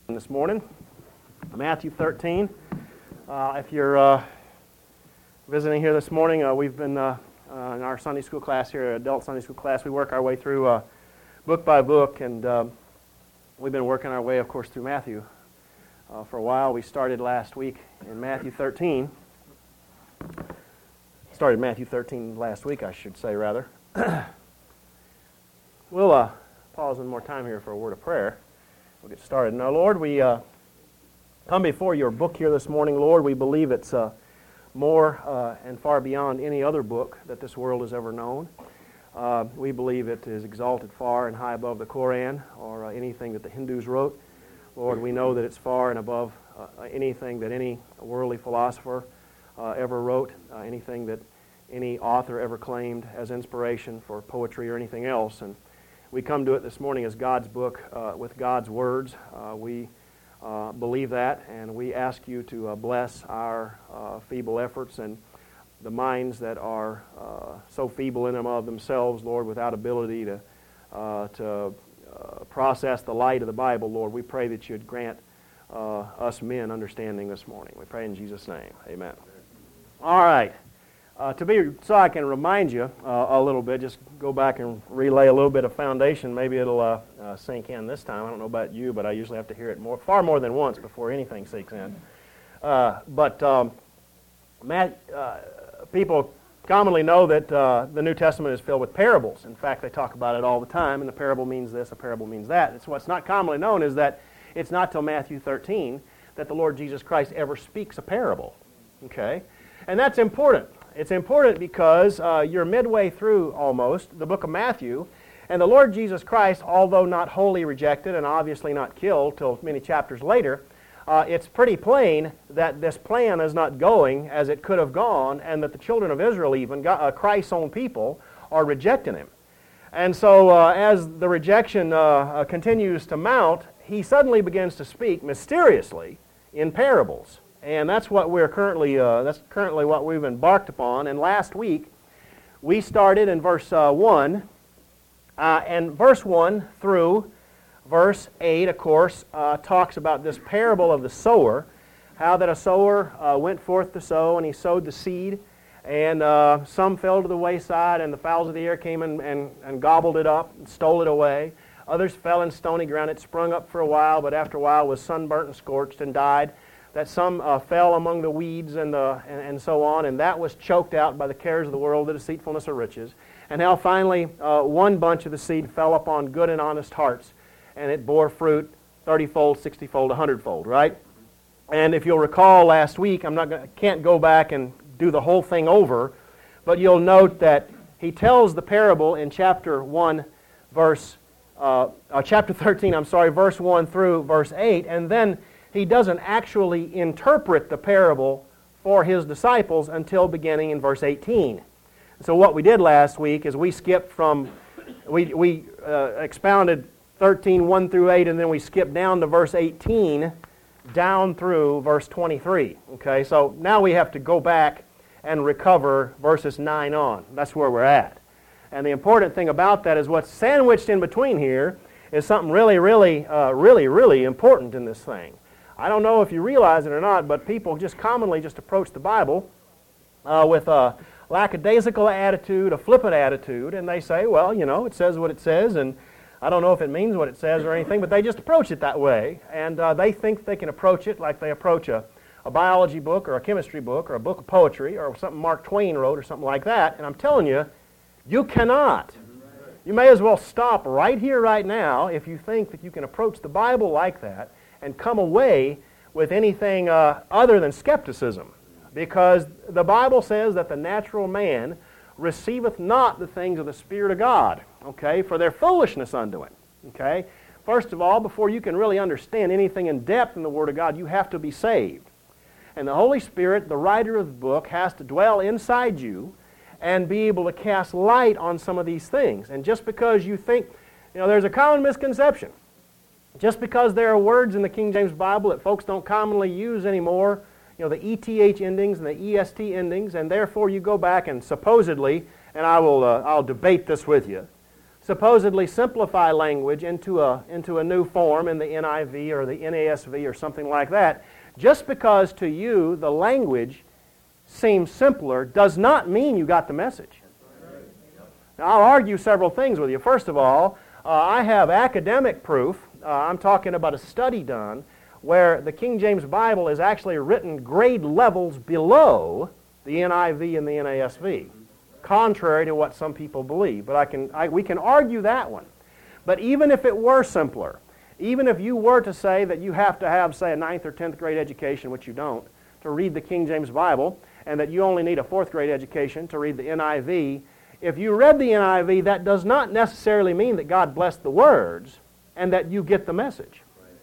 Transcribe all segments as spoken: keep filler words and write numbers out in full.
This morning, Matthew thirteen. Uh, if you're uh, visiting here this morning, uh, we've been uh, uh, in our Sunday school class here, adult Sunday school class. We work our way through uh, book by book, and uh, we've been working our way, of course, through Matthew uh, for a while. We started last week in Matthew thirteen. Started Matthew thirteen last week, I should say, rather. We'll uh, pause one more time here for a word of prayer. We'll get started. Now, Lord, we uh, come before your book here this morning. Lord, we believe it's uh, more uh, and far beyond any other book that this world has ever known. Uh, we believe it is exalted far and high above the Koran or uh, anything that the Hindus wrote. Lord, we know that it's far and above uh, anything that any worldly philosopher uh, ever wrote, uh, anything that any author ever claimed as inspiration for poetry or anything else. And we come to it this morning as God's book uh, with God's words. Uh, we uh, believe that, and we ask you to uh, bless our uh, feeble efforts and the minds that are uh, so feeble in them of themselves, Lord, without ability to, uh, to uh, process the light of the Bible, Lord. We pray that you'd grant uh, us men understanding this morning. We pray in Jesus' name. Amen. All right. Uh, to be so I can remind you uh, a little bit, just go back and relay a little bit of foundation. Maybe it'll uh, uh, sink in this time. I don't know about you, but I usually have to hear it more, far more than once before anything sinks in. Uh, but um, Matt, uh, people commonly know that uh, the New Testament is filled with parables. In fact, they talk about it all the time, and a parable means this, a parable means that. It's what's not commonly known is that it's not till Matthew thirteen that the Lord Jesus Christ ever speaks a parable. Okay, and that's important. It's important because uh, you're midway through, almost, the book of Matthew, and the Lord Jesus Christ, although not wholly rejected and obviously not killed till many chapters later, uh, it's pretty plain that this plan is not going as it could have gone, and that the children of Israel, even, God, uh, Christ's own people, are rejecting him. And so uh, as the rejection uh, uh, continues to mount, he suddenly begins to speak mysteriously in parables. And that's what we're currently, uh, that's currently what we've embarked upon. And last week, we started in verse uh, one, uh, and verse one through verse eight, of course, uh, talks about this parable of the sower, how that a sower uh, went forth to sow, and he sowed the seed, and uh, some fell to the wayside, and the fowls of the air came and, and, and gobbled it up and stole it away. Others fell in stony ground. It sprung up for a while, but after a while was sunburnt and scorched and died. That some uh, fell among the weeds and, the, and, and so on, and that was choked out by the cares of the world, the deceitfulness of riches. And how finally uh, one bunch of the seed fell upon good and honest hearts, and it bore fruit thirty-fold, sixty-fold, one hundred-fold, right? And if you'll recall last week, I'm not gonna, can't go back and do the whole thing over, but you'll note that he tells the parable in chapter one, verse, uh, uh, chapter thirteen, I'm sorry, verse one through verse eight, and then he doesn't actually interpret the parable for his disciples until beginning in verse eighteen. So what we did last week is we skipped from, we, we uh, expounded thirteen, one through eight, and then we skipped down to verse eighteen, down through verse twenty-three. Okay, so now we have to go back and recover verses nine on. That's where we're at. And the important thing about that is what's sandwiched in between here is something really, really, uh, really, really important in this thing. I don't know if you realize it or not, but people just commonly just approach the Bible uh, with a lackadaisical attitude, a flippant attitude, and they say, well, you know, it says what it says, and I don't know if it means what it says or anything, but they just approach it that way, and uh, they think they can approach it like they approach a, a biology book or a chemistry book or a book of poetry or something Mark Twain wrote or something like that, and I'm telling you, you cannot. You may as well stop right here, right now, if you think that you can approach the Bible like that and come away with anything uh, other than skepticism. Because the Bible says that the natural man receiveth not the things of the Spirit of God, okay, for their foolishness unto him, okay? First of all, before you can really understand anything in depth in the Word of God, you have to be saved. And the Holy Spirit, the writer of the book, has to dwell inside you and be able to cast light on some of these things. And just because you think, you know, there's a common misconception. Just because there are words in the King James Bible that folks don't commonly use anymore, you know, the E T H endings and the E S T endings, and therefore you go back and supposedly, and I will, uh, I'll debate this with you, supposedly simplify language into a, into a new form in the N I V or the N A S V or something like that, just because to you the language seems simpler does not mean you got the message. Now, I'll argue several things with you. First of all, uh, I have academic proof. Uh, I'm talking about a study done where the King James Bible is actually written grade levels below the N I V and the N A S V, contrary to what some people believe. But I can, I, we can argue that one. But even if it were simpler, even if you were to say that you have to have, say, a ninth or tenth grade education, which you don't, to read the King James Bible, and that you only need a fourth grade education to read the N I V, if you read the N I V, that does not necessarily mean that God blessed the words and that you get the message.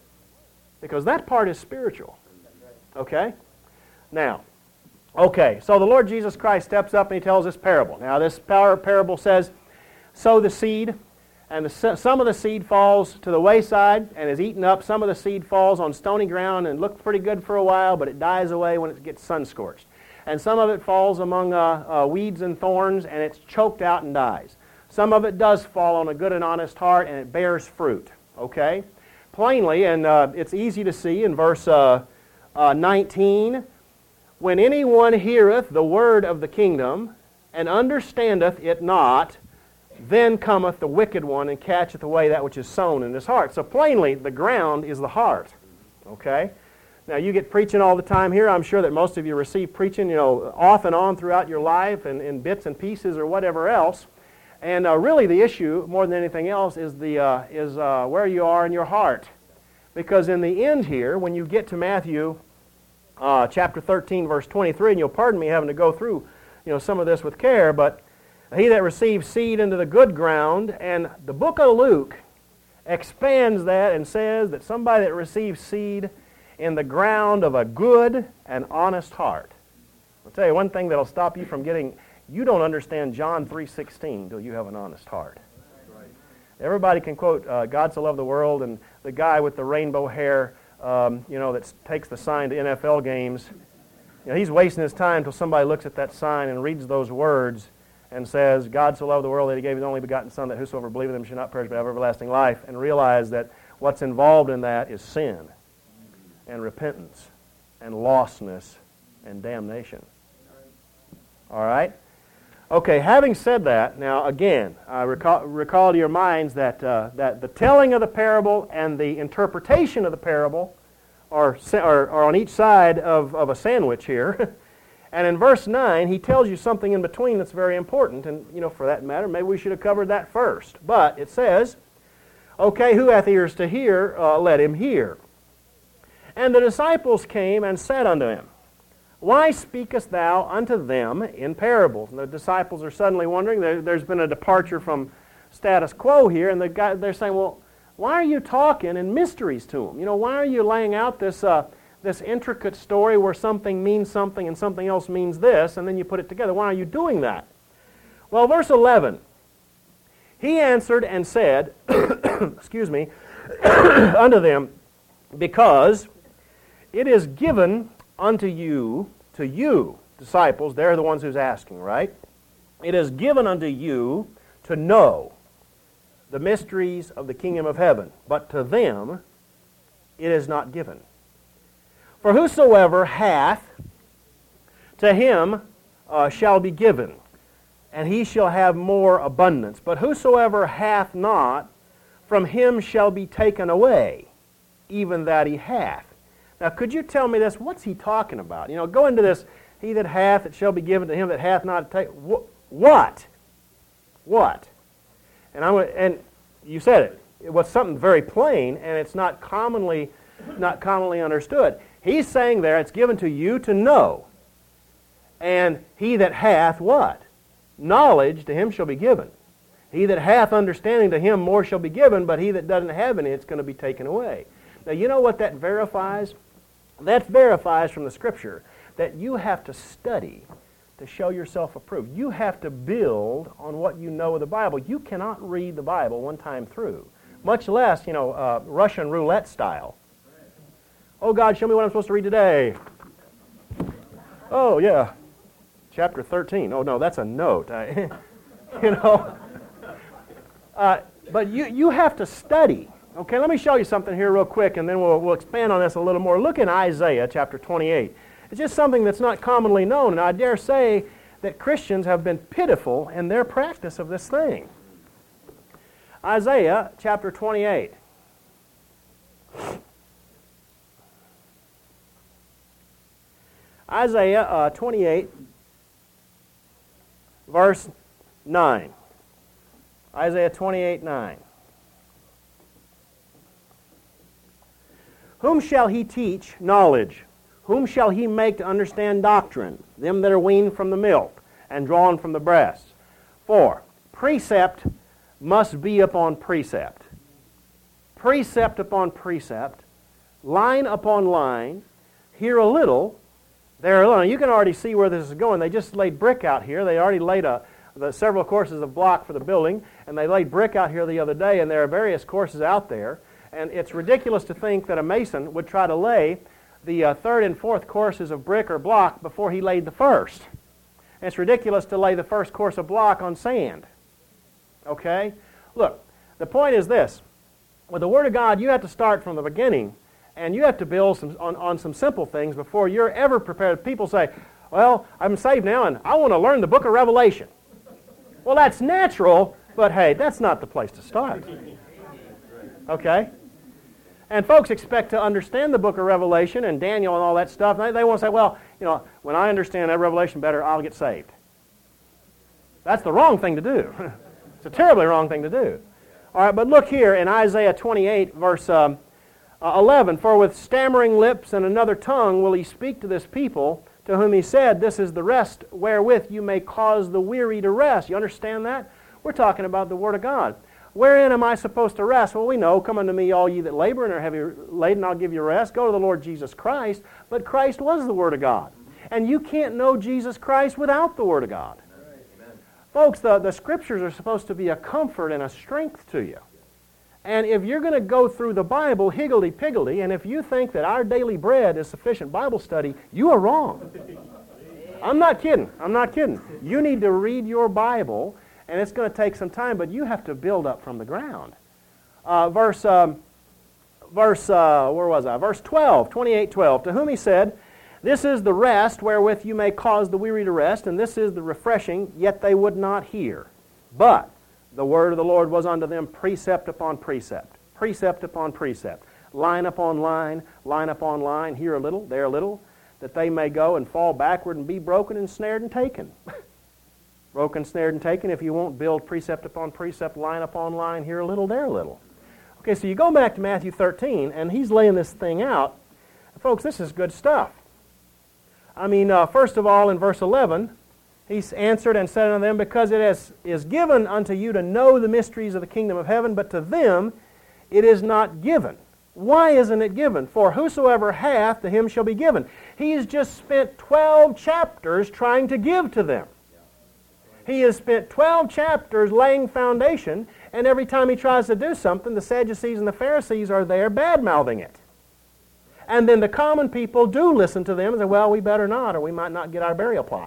Because that part is spiritual. Okay? Now, okay, so the Lord Jesus Christ steps up and He tells this parable. Now, this par- parable says, sow the seed, and the, some of the seed falls to the wayside and is eaten up. Some of the seed falls on stony ground and looks pretty good for a while, but it dies away when it gets sun-scorched. And some of it falls among uh, uh, weeds and thorns, and it's choked out and dies. Some of it does fall on a good and honest heart, and it bears fruit. Okay? Plainly, and uh, it's easy to see in verse uh, uh, nineteen, when anyone heareth the word of the kingdom, and understandeth it not, then cometh the wicked one, and catcheth away that which is sown in his heart. So plainly, the ground is the heart. Okay? Now, you get preaching all the time here. I'm sure that most of you receive preaching, you know, off and on throughout your life and in bits and pieces or whatever else. And uh, really the issue, more than anything else, is, the, uh, is uh, where you are in your heart. Because in the end here, when you get to Matthew uh, chapter thirteen, verse twenty-three, and you'll pardon me having to go through you know, some of this with care, but he that receives seed into the good ground, and the book of Luke expands that and says that somebody that receives seed in the ground of a good and honest heart. I'll tell you one thing that'll stop you from getting, you don't understand John three sixteen until you have an honest heart. Right. Everybody can quote uh, God so loved the world, and the guy with the rainbow hair, um, you know, that takes the sign to N F L games. You know, he's wasting his time until somebody looks at that sign and reads those words and says, God so loved the world that He gave His only begotten Son, that whosoever believeth in Him should not perish but have everlasting life, and realize that what's involved in that is sin and repentance and lostness and damnation. All right? Okay, having said that, now again, I recall, recall to your minds that, uh, that the telling of the parable and the interpretation of the parable are, are, are on each side of, of a sandwich here. And in verse nine, he tells you something in between that's very important. And, you know, for that matter, maybe we should have covered that first. But it says, okay, who hath ears to hear, uh, let him hear. And the disciples came and said unto him, why speakest thou unto them in parables? And the disciples are suddenly wondering, there, there's been a departure from status quo here, and the guy, they're saying, well, why are you talking in mysteries to them? You know, why are you laying out this, uh, this intricate story where something means something and something else means this, and then you put it together? Why are you doing that? Well, verse eleven, he answered and said, excuse me, unto them, because it is given unto you, to you, disciples, they're the ones who's asking, right? It is given unto you to know the mysteries of the kingdom of heaven, but to them it is not given. For whosoever hath, to him uh, shall be given, and he shall have more abundance. But whosoever hath not, from him shall be taken away, even that he hath. Now, could you tell me this? What's he talking about? You know, go into this, he that hath, it shall be given to him that hath not. Take, wh- what? What? And I'm and you said it. It was something very plain, and it's not commonly, not commonly understood. He's saying there, it's given to you to know. And he that hath what? Knowledge, to him shall be given. He that hath understanding, to him more shall be given, but he that doesn't have any, it's going to be taken away. Now, you know what that verifies? That verifies from the Scripture that you have to study to show yourself approved. You have to build on what you know of the Bible. You cannot read the Bible one time through, much less, you know, uh, Russian roulette style. Oh, God, show me what I'm supposed to read today. Oh, yeah, chapter thirteen. Oh, no, that's a note. I, you know, Uh, but you, you have to study. Okay, let me show you something here real quick, and then we'll, we'll expand on this a little more. Look in Isaiah chapter twenty-eight. It's just something that's not commonly known, and I dare say that Christians have been pitiful in their practice of this thing. Isaiah chapter twenty-eight. Isaiah uh, twenty-eight, verse nine. Isaiah twenty-eight, nine. Whom shall he teach knowledge? Whom shall he make to understand doctrine? Them that are weaned from the milk and drawn from the breast. For precept must be upon precept. Precept upon precept. Line upon line. Here a little, there a little. You can already see where this is going. They just laid brick out here. They already laid a, the several courses of block for the building, and they laid brick out here the other day, and there are various courses out there. And it's ridiculous to think that a mason would try to lay the uh, third and fourth courses of brick or block before he laid the first. And it's ridiculous to lay the first course of block on sand. Okay? Look, the point is this. With the Word of God, you have to start from the beginning, and you have to build some, on, on some simple things before you're ever prepared. People say, well, I'm saved now, and I want to learn the book of Revelation. Well, that's natural, but hey, that's not the place to start. Okay? And folks expect to understand the book of Revelation and Daniel and all that stuff. They, they want to say, well, you know, when I understand that Revelation better, I'll get saved. That's the wrong thing to do. It's a terribly wrong thing to do. All right, but look here in Isaiah twenty-eight, verse um, uh, eleven. For with stammering lips and another tongue will he speak to this people, to whom he said, this is the rest wherewith you may cause the weary to rest. You understand that? We're talking about the Word of God. Wherein am I supposed to rest? Well, we know, come unto me all ye that labor and are heavy laden, I'll give you rest. Go to the Lord Jesus Christ. But Christ was the Word of God. And you can't know Jesus Christ without the Word of God. Amen. Folks, the, the Scriptures are supposed to be a comfort and a strength to you. And if you're going to go through the Bible higgledy-piggledy, and if you think that our daily bread is sufficient Bible study, you are wrong. I'm not kidding. I'm not kidding. You need to read your Bible. And it's going to take some time, but you have to build up from the ground. Uh, verse, um, verse, uh, where was I? Verse twelve, twenty-eight, twelve. To whom he said, this is the rest wherewith you may cause the weary to rest, and this is the refreshing, yet they would not hear. But the word of the Lord was unto them precept upon precept, precept upon precept, line upon line, line upon line, here a little, there a little, that they may go and fall backward and be broken and snared and taken. Broken, snared, and taken if you won't build precept upon precept, line upon line, here a little, there a little. Okay, so you go back to Matthew thirteen, and he's laying this thing out. Folks, this is good stuff. I mean, uh, first of all, in verse eleven, he answered and said unto them, because it is, is given unto you to know the mysteries of the kingdom of heaven, but to them it is not given. Why isn't it given? For whosoever hath, to him shall be given. He has just spent twelve chapters trying to give to them. He has spent twelve chapters laying foundation, and every time he tries to do something, the Sadducees and the Pharisees are there bad-mouthing it. And then the common people do listen to them and say, well, we better not, or we might not get our burial plot.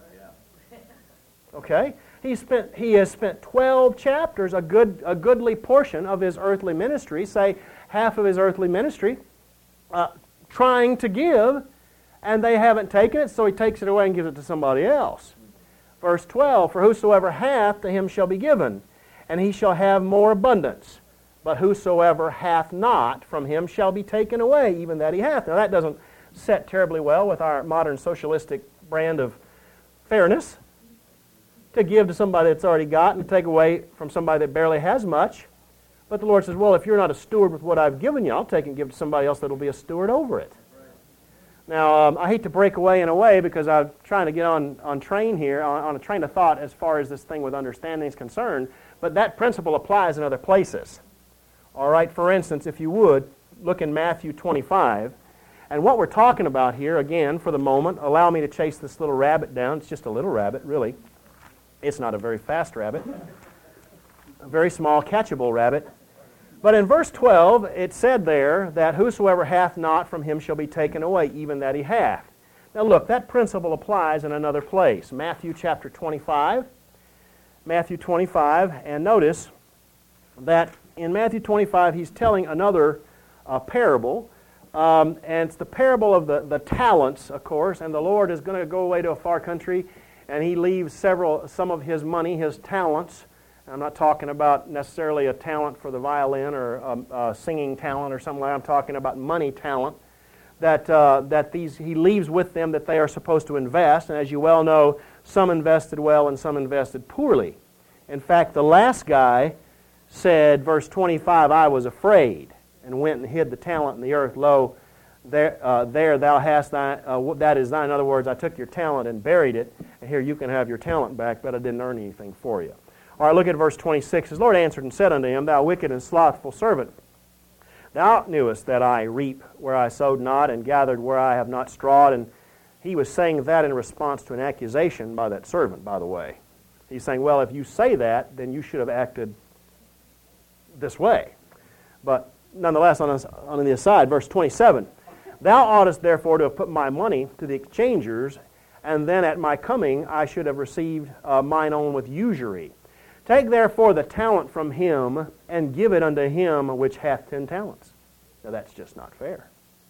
Okay? He spent he has spent twelve chapters, a good a goodly portion of his earthly ministry, say half of his earthly ministry, uh, trying to give, and they haven't taken it, so he takes it away and gives it to somebody else. Verse twelve, for whosoever hath, to him shall be given, and he shall have more abundance. But whosoever hath not, from him shall be taken away, even that he hath. Now that doesn't set terribly well with our modern socialistic brand of fairness, to give to somebody that's already got and to take away from somebody that barely has much. But the Lord says, well, if you're not a steward with what I've given you, I'll take and give to somebody else that will be a steward over it. Now, um, I hate to break away in a way because I'm trying to get on, on train here, on, on a train of thought as far as this thing with understanding is concerned, but that principle applies in other places. All right, for instance, if you would, look in Matthew twenty-five, and what we're talking about here, again, for the moment, allow me to chase this little rabbit down. It's just a little rabbit, really. It's not a very fast rabbit. A very small, catchable rabbit. But in verse twelve, it said there that whosoever hath not, from him shall be taken away, even that he hath. Now look, that principle applies in another place. Matthew chapter twenty-five. Matthew twenty-five, and notice that in Matthew twenty-five he's telling another uh, parable. Um, and it's the parable of the, the talents, of course, and the Lord is going to go away to a far country, and he leaves several, some of his money, his talents. I'm not talking about necessarily a talent for the violin or a, a singing talent or something like that. I'm talking about money talent that, uh, that these he leaves with them that they are supposed to invest. And as you well know, some invested well and some invested poorly. In fact, the last guy said, verse twenty-five, I was afraid, and went and hid the talent in the earth. Lo, there, uh, there thou hast thine, uh, that is thine. In other words, I took your talent and buried it, and here you can have your talent back, but I didn't earn anything for you. All right, look at verse twenty-six. His Lord answered and said unto him, Thou wicked and slothful servant, thou knewest that I reap where I sowed not, and gathered where I have not strawed. And he was saying that in response to an accusation by that servant, by the way. He's saying, well, if you say that, then you should have acted this way. But nonetheless, on, us, on the aside, verse twenty-seven, Thou oughtest therefore to have put my money to the exchangers, and then at my coming I should have received uh, mine own with usury. Take therefore the talent from him, and give it unto him which hath ten talents. Now that's just not fair.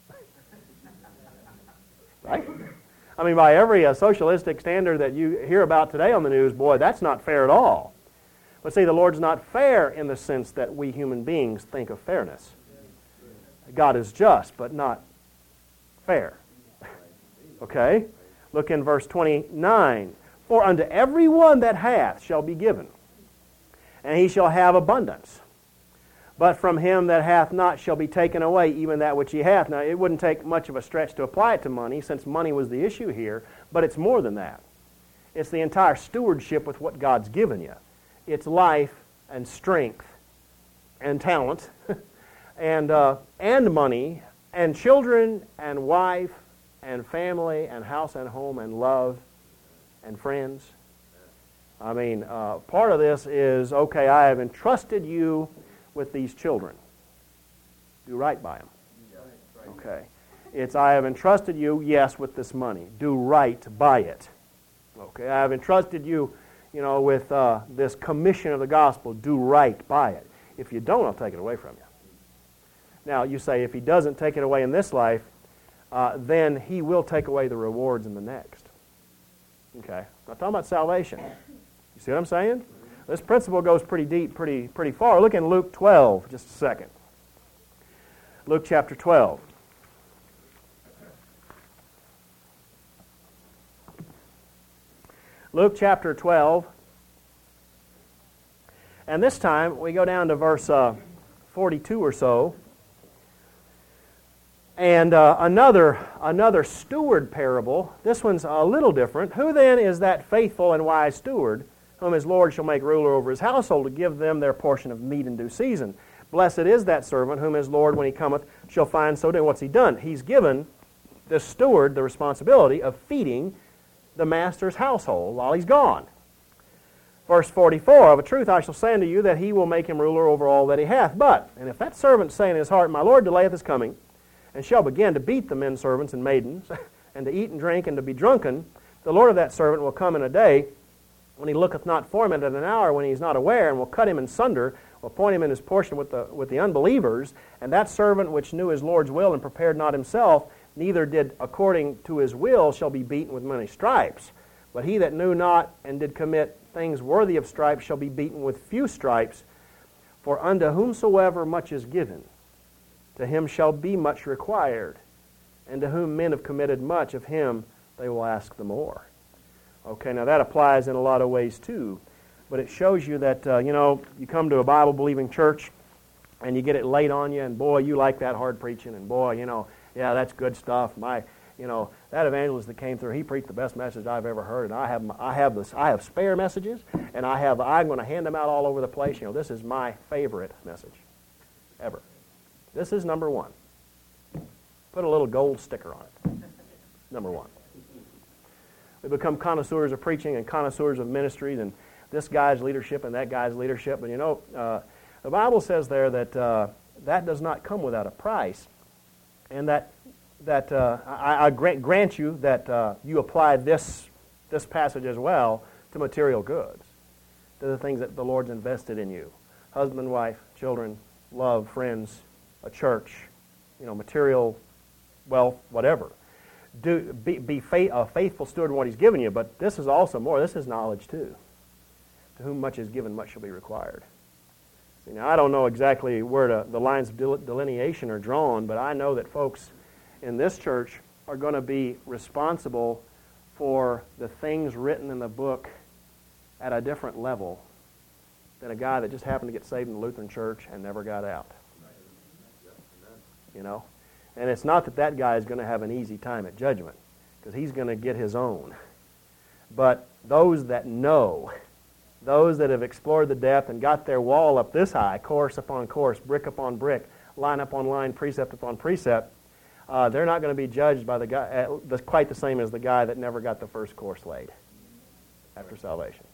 Right? I mean, by every uh, socialistic standard that you hear about today on the news, boy, that's not fair at all. But see, the Lord's not fair in the sense that we human beings think of fairness. God is just, but not fair. Okay? Look in verse twenty-nine. For unto every one that hath shall be given, and he shall have abundance. But from him that hath not shall be taken away even that which he hath. Now, it wouldn't take much of a stretch to apply it to money, since money was the issue here, but it's more than that. It's the entire stewardship with what God's given you. It's life and strength and talent and uh, and money and children and wife and family and house and home and love and friends. I mean, uh, part of this is, okay, I have entrusted you with these children. Do right by them. Okay. It's, I have entrusted you, yes, with this money. Do right by it. Okay. I have entrusted you, you know, with uh, this commission of the gospel. Do right by it. If you don't, I'll take it away from you. Now, you say, if he doesn't take it away in this life, uh, then he will take away the rewards in the next. Okay. I'm not talking about salvation. You see what I'm saying? This principle goes pretty deep, pretty pretty far. Look in Luke twelve, just a second. Luke chapter twelve. Luke chapter twelve. And this time we go down to verse uh, forty-two or so. And uh, another another steward parable. This one's a little different. Who then is that faithful and wise steward, whom his Lord shall make ruler over his household, to give them their portion of meat in due season? Blessed is that servant whom his Lord, when he cometh, shall find so doing. What's he done? He's given the steward the responsibility of feeding the master's household while he's gone. Verse forty-four, Of a truth I shall say unto you, that he will make him ruler over all that he hath. But, and if that servant say in his heart, My Lord delayeth his coming, and shall begin to beat the men servants and maidens, and to eat and drink, and to be drunken, the Lord of that servant will come in a day when he looketh not for him, and at an hour when he is not aware, and will cut him in sunder, will appoint him in his portion with the with the unbelievers. And that servant which knew his Lord's will and prepared not himself, neither did according to his will, shall be beaten with many stripes. But he that knew not and did commit things worthy of stripes shall be beaten with few stripes. For unto whomsoever much is given, to him shall be much required. And to whom men have committed much, of him they will ask the more. Okay, now that applies in a lot of ways too. But it shows you that, uh, you know, you come to a Bible-believing church and you get it laid on you, and boy, you like that hard preaching, and boy, you know, yeah, that's good stuff. My, you know, that evangelist that came through, he preached the best message I've ever heard, and I have, I have this, I have spare messages, and I have, I'm going to hand them out all over the place. You know, this is my favorite message ever. This is number one. Put a little gold sticker on it. Number one. We become connoisseurs of preaching and connoisseurs of ministries, and this guy's leadership and that guy's leadership. But you know, uh, the Bible says there that uh, that does not come without a price, and that that uh, I, I grant, grant you that uh, you apply this this passage as well to material goods, to the things that the Lord's invested in you. husband, wife, children, love, friends, a church, you know, material, wealth, whatever. Do be, be faith, a faithful steward in what He's given you, but this is also more. This is knowledge too. To whom much is given, much shall be required. See, now I don't know exactly where to, the lines of delineation are drawn, but I know that folks in this church are going to be responsible for the things written in the book at a different level than a guy that just happened to get saved in the Lutheran church and never got out. You know? And it's not that that guy is going to have an easy time at judgment, because he's going to get his own. But those that know, those that have explored the depth and got their wall up this high, course upon course, brick upon brick, line upon line, precept upon precept, uh, they're not going to be judged by the guy uh, the, quite the same as the guy that never got the first course laid after salvation.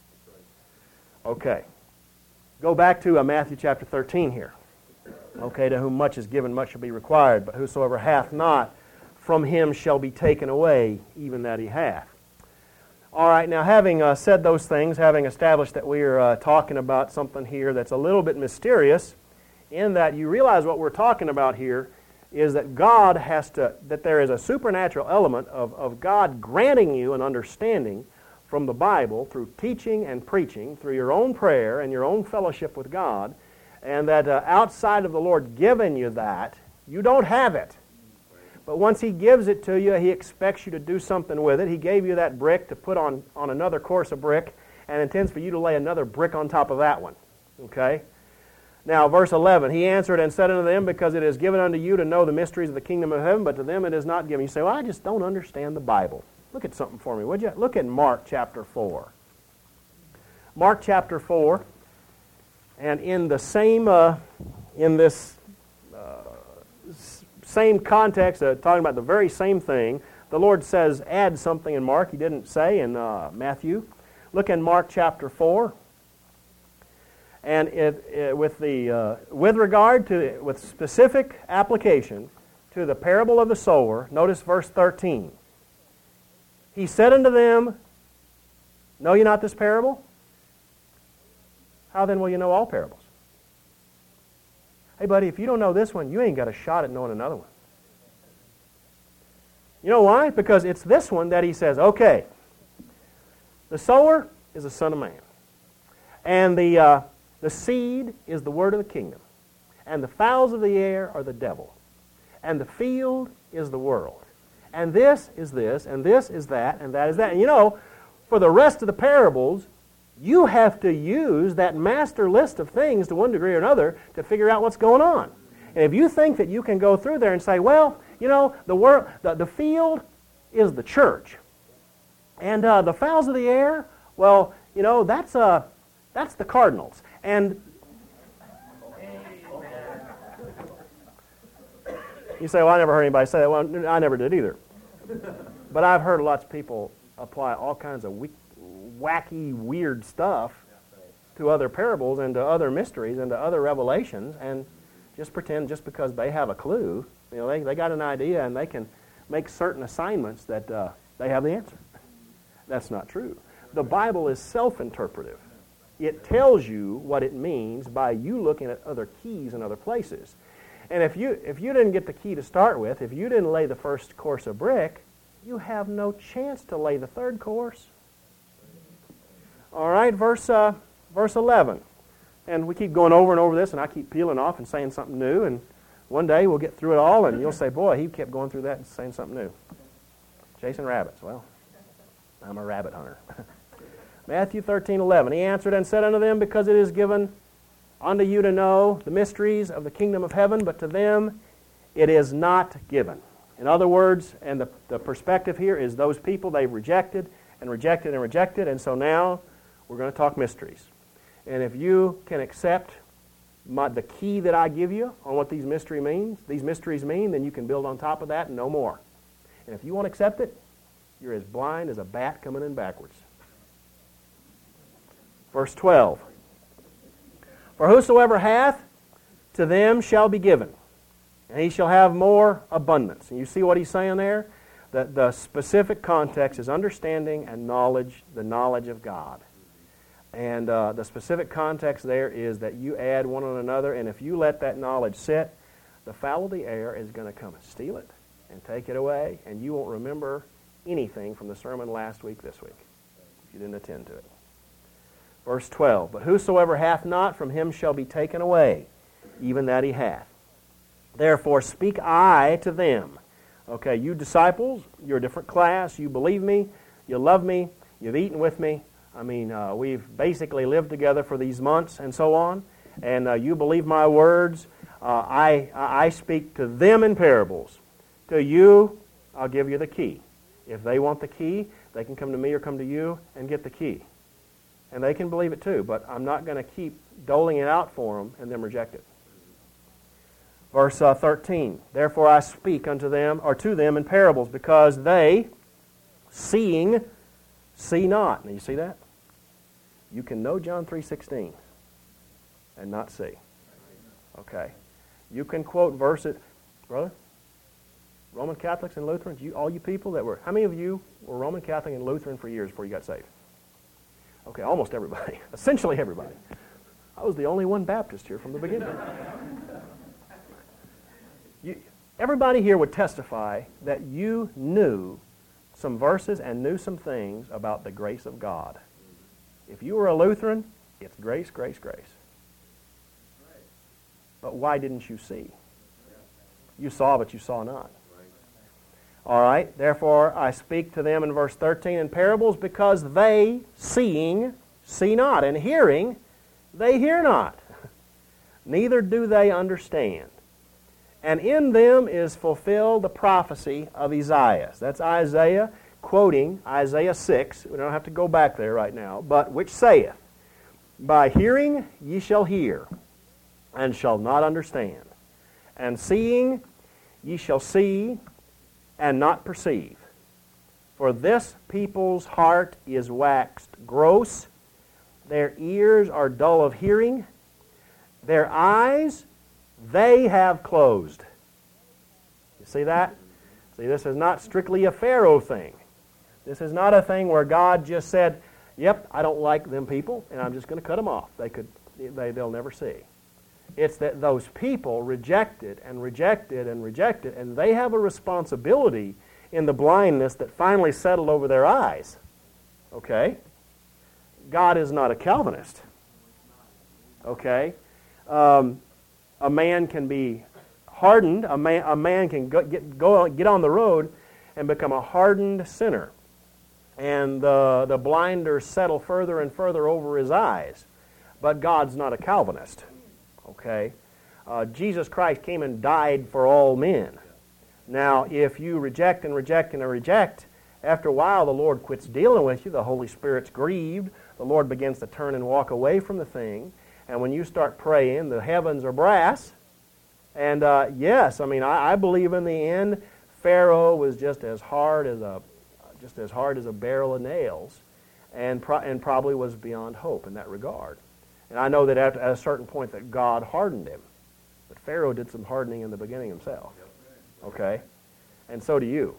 Okay. Go back to uh, Matthew chapter thirteen here. Okay, to whom much is given, much shall be required. But whosoever hath not, from him shall be taken away, even that he hath. All right, now having uh, said those things, having established that we are uh, talking about something here that's a little bit mysterious, in that you realize what we're talking about here is that God has to, that there is a supernatural element of, of God granting you an understanding from the Bible through teaching and preaching, through your own prayer and your own fellowship with God, and that uh, outside of the Lord giving you that, you don't have it. But once He gives it to you, He expects you to do something with it. He gave you that brick to put on, on another course of brick, and intends for you to lay another brick on top of that one. Okay? Now, verse eleven, He answered and said unto them, because it is given unto you to know the mysteries of the kingdom of heaven, but to them it is not given. You say, well, I just don't understand the Bible. Look at something for me, would you? Look at Mark chapter four. Mark chapter four. And in the same, uh, in this uh, same context, uh, talking about the very same thing, the Lord says, add something in Mark He didn't say in uh, Matthew. Look in Mark chapter four. And it, it, with the uh, with regard to with specific application to the parable of the sower, notice verse thirteen. He said unto them, know ye not this parable? How then will you know all parables? Hey, buddy, if you don't know this one, you ain't got a shot at knowing another one. You know why? Because it's this one that He says, okay, the sower is the Son of Man, and the, uh, the seed is the word of the kingdom, and the fowls of the air are the devil, and the field is the world, and this is this, and this is that, and that is that. And you know, for the rest of the parables, you have to use that master list of things to one degree or another to figure out what's going on. And if you think that you can go through there and say, well, you know, the wor- the, the field is the church, and uh, the fowls of the air, well, you know, that's uh, that's the Cardinals. And you say, well, I never heard anybody say that. Well, I never did either. But I've heard lots of people apply all kinds of weak wacky, weird stuff to other parables and to other mysteries and to other revelations, and just pretend just because they have a clue, you know, they, they got an idea and they can make certain assignments that uh, they have the answer. That's not true. The Bible is self-interpretive. It tells you what it means by you looking at other keys in other places. And if you if you didn't get the key to start with, if you didn't lay the first course of brick, you have no chance to lay the third course. All right, verse uh, verse eleven. And we keep going over and over this, and I keep peeling off and saying something new, and one day we'll get through it all, and you'll say, boy, he kept going through that and saying something new. Chasing rabbits. Well, I'm a rabbit hunter. Matthew thirteen eleven. He answered and said unto them, because it is given unto you to know the mysteries of the kingdom of heaven, but to them it is not given. In other words, and the, the perspective here is those people they've rejected and rejected and rejected, and so now we're going to talk mysteries. And if you can accept my, the key that I give you on what these mystery means, these mysteries mean, then you can build on top of that and no more. And if you won't accept it, you're as blind as a bat coming in backwards. Verse twelve. For whosoever hath, to them shall be given, and he shall have more abundance. And you see what he's saying there? That the specific context is understanding and knowledge, the knowledge of God. And uh, the specific context there is that you add one on another, and if you let that knowledge sit, the fowl of the air is going to come and steal it and take it away, and you won't remember anything from the sermon last week this week if you didn't attend to it. Verse twelve, but whosoever hath not, from him shall be taken away, even that he hath. Therefore speak I to them. Okay, you disciples, you're a different class, you believe me, you love me, you've eaten with me. I mean, uh, we've basically lived together for these months and so on, and uh, you believe my words. Uh, I, I speak to them in parables. To you, I'll give you the key. If they want the key, they can come to me or come to you and get the key. And they can believe it too, but I'm not going to keep doling it out for them and then reject it. Verse uh, thirteen, therefore I speak unto them, or to them in parables, because they, seeing, see not. Now you see that? You can know John three sixteen and not see. Okay. You can quote verses, brother, Roman Catholics and Lutherans, you, all you people that were, how many of you were Roman Catholic and Lutheran for years before you got saved? Okay, almost everybody. Essentially everybody. I was the only one Baptist here from the beginning. You, everybody here would testify that you knew some verses and knew some things about the grace of God. If you were a Lutheran, it's grace, grace, grace. But why didn't you see? You saw, but you saw not. All right, therefore I speak to them in verse thirteen in parables, because they, seeing, see not, and hearing, they hear not. Neither do they understand. And in them is fulfilled the prophecy of Isaiah. That's Isaiah quoting Isaiah six. We don't have to go back there right now. But which saith, by hearing ye shall hear, and shall not understand. And seeing ye shall see, and not perceive. For this people's heart is waxed gross, their ears are dull of hearing, their eyes they have closed. You see that? See, this is not strictly a Pharaoh thing. This is not a thing where God just said, yep, I don't like them people, and I'm just going to cut them off. They could, they, they'll never see. It's that those people rejected and rejected and rejected, and they have a responsibility in the blindness that finally settled over their eyes. Okay? God is not a Calvinist. Okay? Um, a man can be hardened. A man, a man can go, get, go, get on the road and become a hardened sinner. And the, the blinders settle further and further over his eyes. But God's not a Calvinist. Okay? Uh, Jesus Christ came and died for all men. Now, if you reject and reject and reject, after a while the Lord quits dealing with you. The Holy Spirit's grieved. The Lord begins to turn and walk away from the thing. And when you start praying, the heavens are brass. And uh, yes, I mean, I, I believe in the end, Pharaoh was just as hard as a, just as hard as a barrel of nails, and pro- and probably was beyond hope in that regard. And I know that at, at a certain point that God hardened him, but Pharaoh did some hardening in the beginning himself. Okay, and so do you.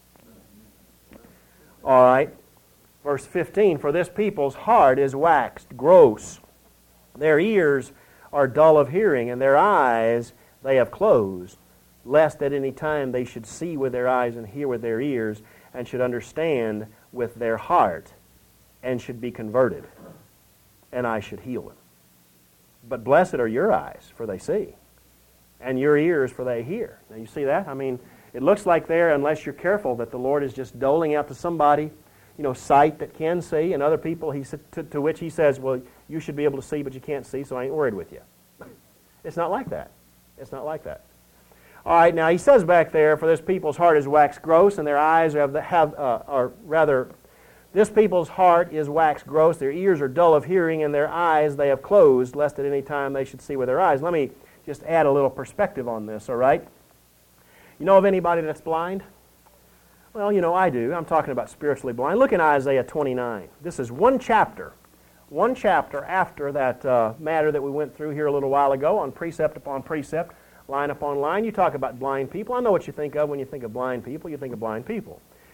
All right, verse fifteen. For this people's heart is waxed gross. Their ears are dull of hearing, and their eyes they have closed, lest at any time they should see with their eyes and hear with their ears, and should understand with their heart, and should be converted, and I should heal them. But blessed are your eyes, for they see, and your ears, for they hear. Now you see that? I mean, it looks like there, unless you're careful, that the Lord is just doling out to somebody, you know, sight that can see, and other people he to, to which he says, well, you should be able to see, but you can't see, so I ain't worried with you. It's not like that. It's not like that. All right, now he says back there, for this people's heart is waxed gross, and their eyes have, have uh, or rather, this people's heart is waxed gross, their ears are dull of hearing, and their eyes they have closed, lest at any time they should see with their eyes. Let me just add a little perspective on this, all right? You know of anybody that's blind? Well, you know, I do. I'm talking about spiritually blind. Look in Isaiah twenty-nine. This is one chapter. One chapter after that uh, matter that we went through here a little while ago on precept upon precept, line upon line. You talk about blind people. I know what you think of when you think of blind people. You think of blind people.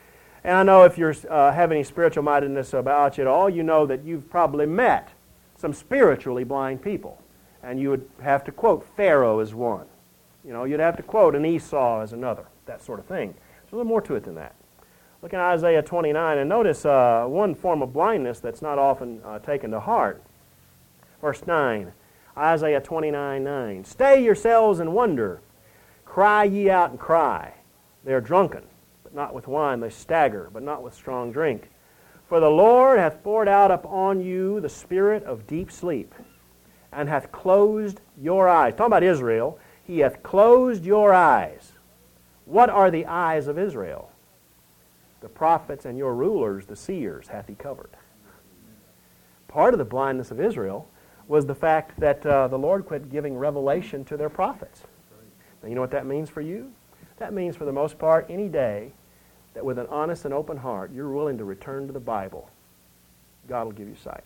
And I know if you uh, have any spiritual mindedness about you at all, you know that you've probably met some spiritually blind people. And you would have to quote Pharaoh as one. You know, you'd have to quote an Esau as another, that sort of thing. There's a little more to it than that. Look at Isaiah twenty-nine and notice uh, one form of blindness that's not often uh, taken to heart. Verse nine, Isaiah twenty-nine nine. Stay yourselves and wonder. Cry ye out and cry. They are drunken, but not with wine. They stagger, but not with strong drink. For the Lord hath poured out upon you the spirit of deep sleep, and hath closed your eyes. Talking about Israel. He hath closed your eyes. What are the eyes of Israel? The prophets and your rulers, the seers, hath he covered. Part of the blindness of Israel was the fact that uh, the Lord quit giving revelation to their prophets. Now, you know what that means for you? That means, for the most part, any day that with an honest and open heart you're willing to return to the Bible, God will give you sight.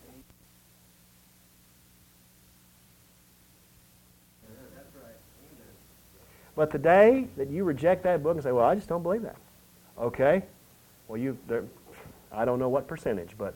But the day that you reject that book and say, well, I just don't believe that. Okay. Well, you, there, I don't know what percentage, but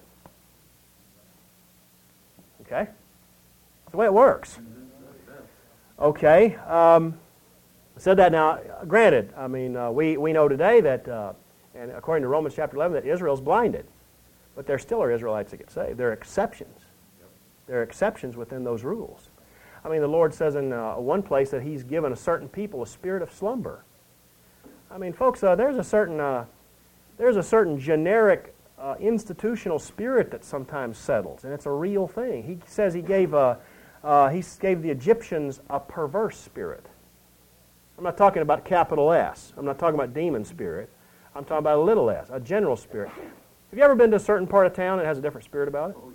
okay. That's the way it works. Okay. Um, I said that now. Granted, I mean, uh, we, we know today that, uh, and according to Romans chapter eleven, that Israel's blinded. But there still are Israelites that get saved. There are exceptions. There are exceptions within those rules. I mean, the Lord says in uh, one place that He's given a certain people a spirit of slumber. I mean, folks, uh, there's a certain uh, there's a certain generic uh, institutional spirit that sometimes settles, and it's a real thing. He says He gave uh, uh, He gave the Egyptians a perverse spirit. I'm not talking about capital S. I'm not talking about demon spirit. I'm talking about a little s, a general spirit. Have you ever been to a certain part of town that has a different spirit about it?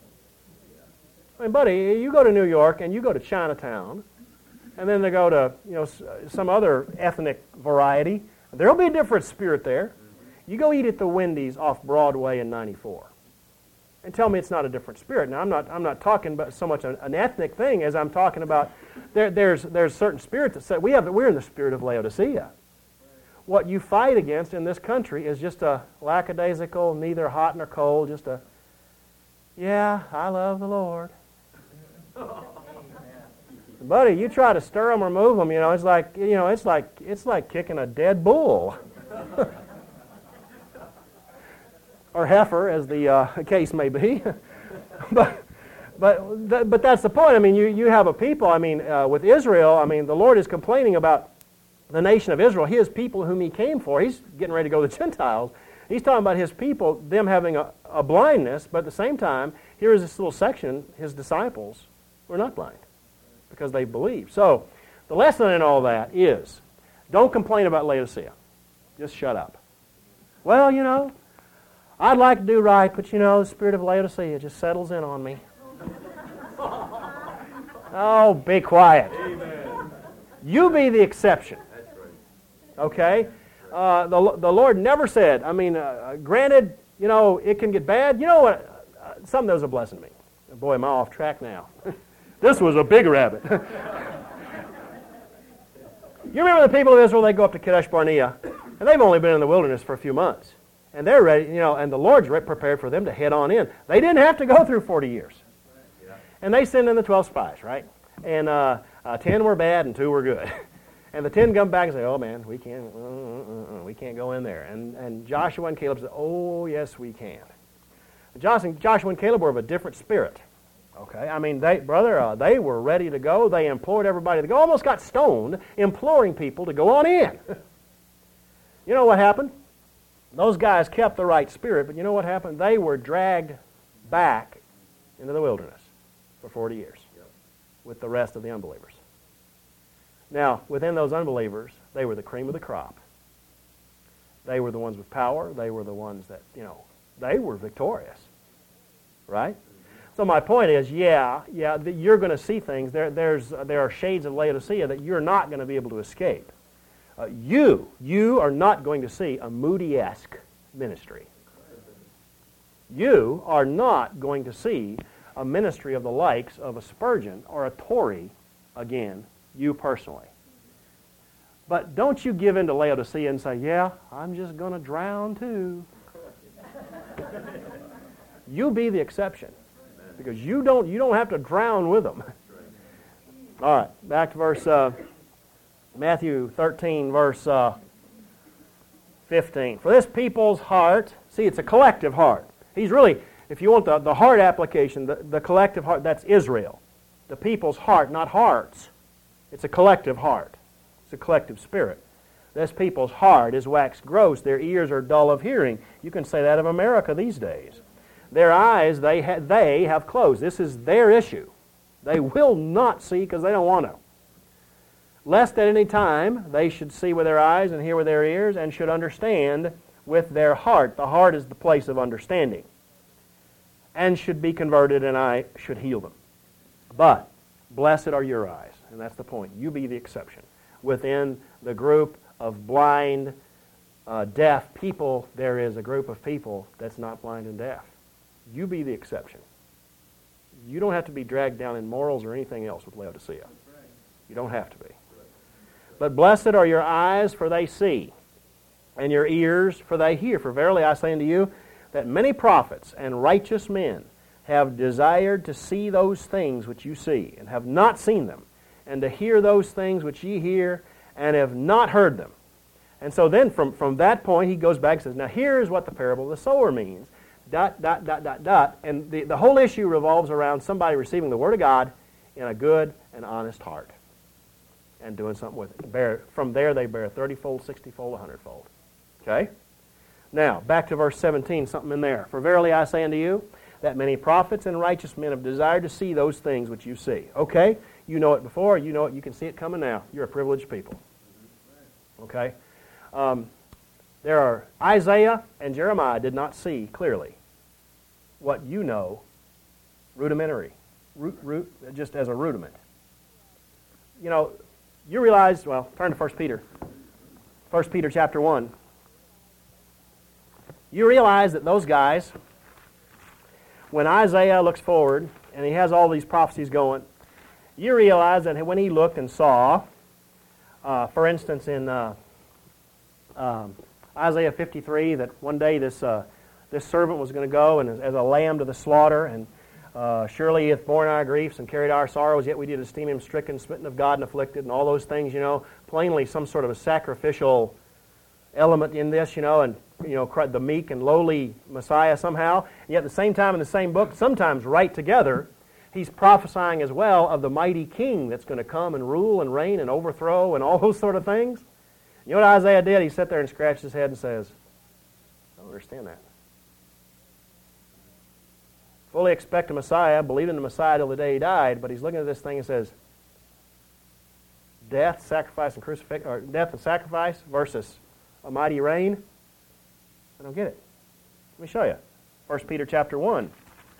I mean, buddy, you go to New York and you go to Chinatown, and then they go to, you know, some other ethnic variety. There'll be a different spirit there. You go eat at the Wendy's off Broadway in ninety-four, and tell me it's not a different spirit. Now, I'm not, I'm not talking about so much an, an ethnic thing as I'm talking about there, there's, there's certain spirits that say we have, we're in the spirit of Laodicea. What you fight against in this country is just a lackadaisical, neither hot nor cold, just a, yeah, I love the Lord. Buddy, you try to stir them or move them, you know, it's like, you know, it's like, it's like kicking a dead bull. Or heifer, as the uh, case may be. but, but, th- but that's the point. I mean, you, you have a people, I mean, uh, with Israel, I mean, the Lord is complaining about the nation of Israel, His people whom He came for. He's getting ready to go to the Gentiles. He's talking about His people, them having a, a blindness, but at the same time, here is this little section, His disciples were not blind because they believe. So, the lesson in all that is, don't complain about Laodicea. Just shut up. Well, you know, I'd like to do right, but you know, the spirit of Laodicea just settles in on me. Oh, be quiet. Amen. You be the exception. That's right. Okay? Uh, the, the Lord never said, I mean, uh, granted, you know, it can get bad. You know what? Uh, something that was a blessing to me. Boy, am I off track now. This was a big rabbit. You remember the people of Israel, they go up to Kadesh Barnea, and they've only been in the wilderness for a few months. And they're ready, you know, and the Lord's prepared for them to head on in. They didn't have to go through forty years. And they send in the twelve spies, right? And uh, uh, ten were bad and two were good. And the ten come back and say, oh man, we can't, uh, uh, uh, we can't go in there. And, and Joshua and Caleb said, oh yes we can. Joshua and Caleb were of a different spirit. Okay, I mean, they, brother, uh, they were ready to go. They implored everybody to go. Almost got stoned, imploring people to go on in. You know what happened? Those guys kept the right spirit, but you know what happened? They were dragged back into the wilderness for forty years with the rest of the unbelievers. Now, within those unbelievers, they were the cream of the crop. They were the ones with power. They were the ones that, you know, they were victorious. Right? So my point is, yeah, yeah, you're going to see things. There, there's, there are shades of Laodicea that you're not going to be able to escape. Uh, you, you are not going to see a Moody-esque ministry. You are not going to see a ministry of the likes of a Spurgeon or a Torrey again, you personally. But don't you give in to Laodicea and say, yeah, I'm just going to drown too. You be the exception. Because you don't, you don't have to drown with them. All right, back to verse uh, Matthew thirteen, verse uh, fifteen. For this people's heart, see, it's a collective heart. He's really, if you want the, the heart application, the, the collective heart, that's Israel. The people's heart, not hearts. It's a collective heart. It's a collective spirit. This people's heart is waxed gross. Their ears are dull of hearing. You can say that of America these days. Their eyes, they, ha- they have closed. This is their issue. They will not see because they don't want to. Lest at any time they should see with their eyes and hear with their ears and should understand with their heart. The heart is the place of understanding. And should be converted, and I should heal them. But blessed are your eyes, and that's the point. You be the exception. Within the group of blind, uh, deaf people, there is a group of people that's not blind and deaf. You be the exception. You don't have to be dragged down in morals or anything else with Laodicea. You don't have to be. But blessed are your eyes, for they see, and your ears, for they hear. For verily I say unto you, that many prophets and righteous men have desired to see those things which you see, and have not seen them, and to hear those things which ye hear, and have not heard them. And so then from, from that point, he goes back and says, now here's what the parable of the sower means. Dot, dot, dot, dot, dot. And the, the whole issue revolves around somebody receiving the Word of God in a good and honest heart and doing something with it. Bear, from there, they bear thirty-fold, sixty-fold, a hundred-fold. Okay? Now, back to verse seventeen, something in there. For verily I say unto you, that many prophets and righteous men have desired to see those things which you see. Okay? You know it before. You know it. You can see it coming now. You're a privileged people. Okay? Um, there are Isaiah and Jeremiah did not see clearly what you know, rudimentary, root, root, just as a rudiment. You know, you realize, well, turn to First Peter. First Peter chapter one. You realize that those guys, when Isaiah looks forward and he has all these prophecies going, you realize that when he looked and saw, uh, for instance, in uh, um, Isaiah fifty-three, that one day this uh, this servant was going to go and as, as a lamb to the slaughter, and uh, surely he hath borne our griefs and carried our sorrows, yet we did esteem him stricken, smitten of God, and afflicted, and all those things, you know, plainly some sort of a sacrificial element in this, you know, and you know, the meek and lowly Messiah somehow. And yet at the same time in the same book, sometimes right together, he's prophesying as well of the mighty king that's going to come and rule and reign and overthrow and all those sort of things. You know what Isaiah did? He sat there and scratched his head and says, I don't understand that. Fully expect a Messiah, believe in the Messiah till the day he died, but he's looking at this thing and says, death, sacrifice, and crucifixion, or death and sacrifice versus a mighty reign. I don't get it. Let me show you. First Peter chapter one.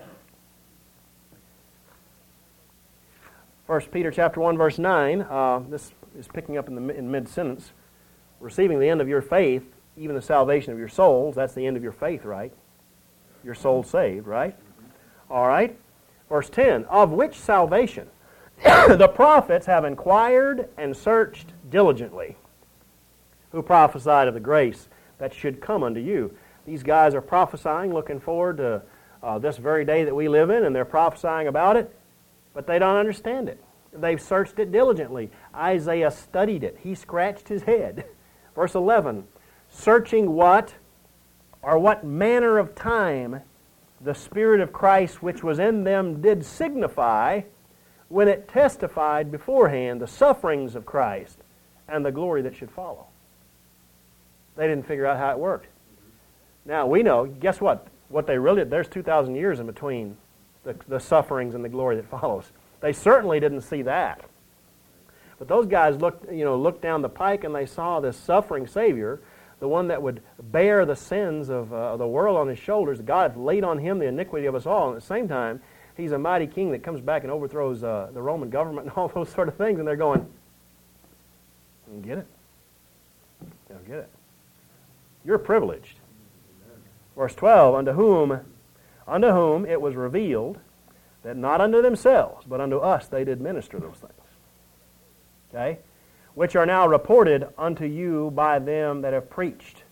First Peter chapter one, verse nine. Uh, this is picking up in the in mid-sentence. Receiving the end of your faith, even the salvation of your souls. That's the end of your faith, right? Your soul saved, right? All right. Verse ten. Of which salvation the prophets have inquired and searched diligently, who prophesied of the grace that should come unto you. These guys are prophesying, looking forward to uh, this very day that we live in, and they're prophesying about it, but they don't understand it. They've searched it diligently. Isaiah studied it. He scratched his head. Verse eleven, searching what or what manner of time the Spirit of Christ which was in them did signify when it testified beforehand the sufferings of Christ and the glory that should follow. They didn't figure out how it worked. Now, we know, guess what? What they really did, there's two thousand years in between the, the sufferings and the glory that follows. They certainly didn't see that. But those guys looked, you know, looked down the pike and they saw this suffering Savior, the one that would bear the sins of uh, the world on his shoulders. God hath laid on him the iniquity of us all. And at the same time, he's a mighty king that comes back and overthrows uh, the Roman government and all those sort of things. And they're going, I don't get it. I don't get it. You're privileged. Verse twelve, unto whom, unto whom it was revealed that not unto themselves, but unto us they did minister those things. Okay? Which are now reported unto you by them that have preached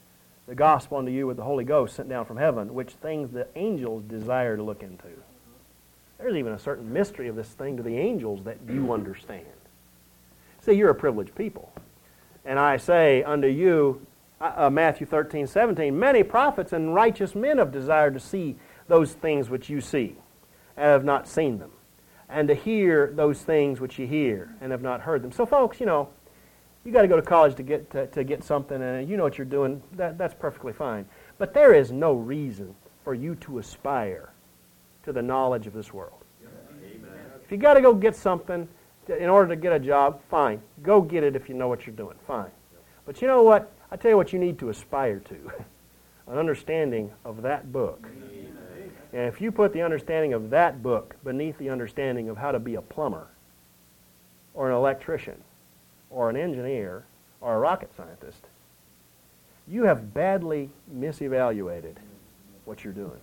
the gospel unto you with the Holy Ghost sent down from heaven, which things the angels desire to look into. There's even a certain mystery of this thing to the angels that you understand. See, you're a privileged people. And I say unto you, uh, Matthew thirteen, seventeen, many prophets and righteous men have desired to see those things which you see, and have not seen them, and to hear those things which you hear, and have not heard them. So folks, you know, you got to go to college to get to, to get something, and you know what you're doing. That, that's perfectly fine. But there is no reason for you to aspire to the knowledge of this world. Amen. If you got to go get something to, in order to get a job, fine. Go get it if you know what you're doing. Fine. But you know what? I tell you what you need to aspire to. An understanding of that book. Amen. And if you put the understanding of that book beneath the understanding of how to be a plumber or an electrician or an engineer, or a rocket scientist, you have badly misevaluated what you're doing.